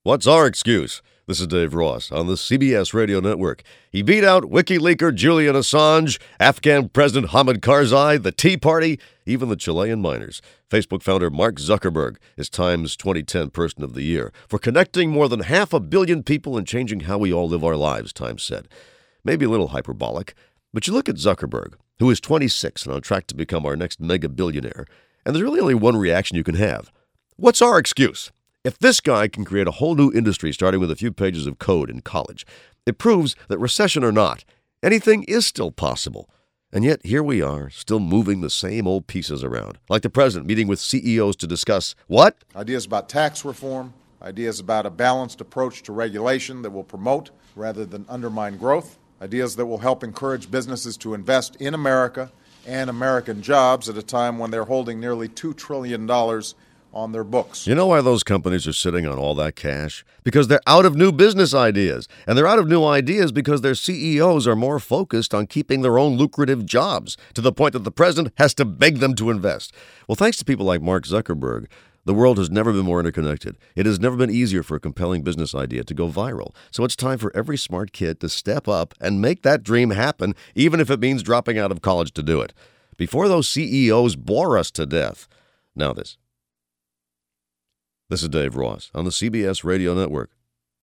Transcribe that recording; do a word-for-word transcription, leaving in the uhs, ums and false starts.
What's our excuse? This is Dave Ross on the C B S Radio Network. He beat out WikiLeaker Julian Assange, Afghan President Hamid Karzai, the Tea Party, even the Chilean miners. Facebook founder Mark Zuckerberg is Time's twenty ten Person of the Year for connecting more than half a billion people and changing how we all live our lives, Time said. Maybe a little hyperbolic, but you look at Zuckerberg, who is twenty-six and on track to become our next mega billionaire, and there's really only one reaction you can have. What's our excuse? If this guy can create a whole new industry starting with a few pages of code in college, it proves that recession or not, anything is still possible. And yet here we are, still moving the same old pieces around, like the president meeting with C E Os to discuss what? Ideas about tax reform, ideas about a balanced approach to regulation that will promote rather than undermine growth, ideas that will help encourage businesses to invest in America and American jobs at a time when they're holding nearly two trillion dollars on their books. You know why those companies are sitting on all that cash? Because they're out of new business ideas. And they're out of new ideas because their C E Os are more focused on keeping their own lucrative jobs, to the point that the president has to beg them to invest. Well, thanks to people like Mark Zuckerberg, the world has never been more interconnected. It has never been easier for a compelling business idea to go viral. So it's time for every smart kid to step up and make that dream happen, even if it means dropping out of college to do it. Before those C E Os bore us to death. Now this. This is Dave Ross on the C B S Radio Network.